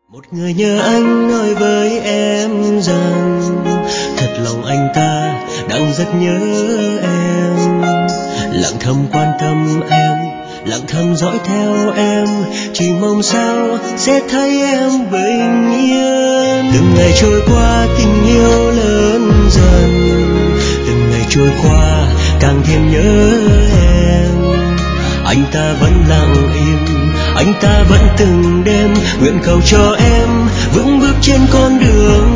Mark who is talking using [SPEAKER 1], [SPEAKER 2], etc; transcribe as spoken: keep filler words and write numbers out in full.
[SPEAKER 1] Một người nhớ anh nói với em rằng thật lòng anh ta đang rất nhớ em, lặng thầm quan tâm em, lặng thầm dõi theo em, chỉ mong sao sẽ thấy em bình yên. Từng ngày trôi qua tình yêu lớn dần, từng ngày trôi qua càng thêm nhớ em. Anh ta vẫn lặng im, anh ta vẫn từng đêm nguyện cầu cho em vững bước trên con đường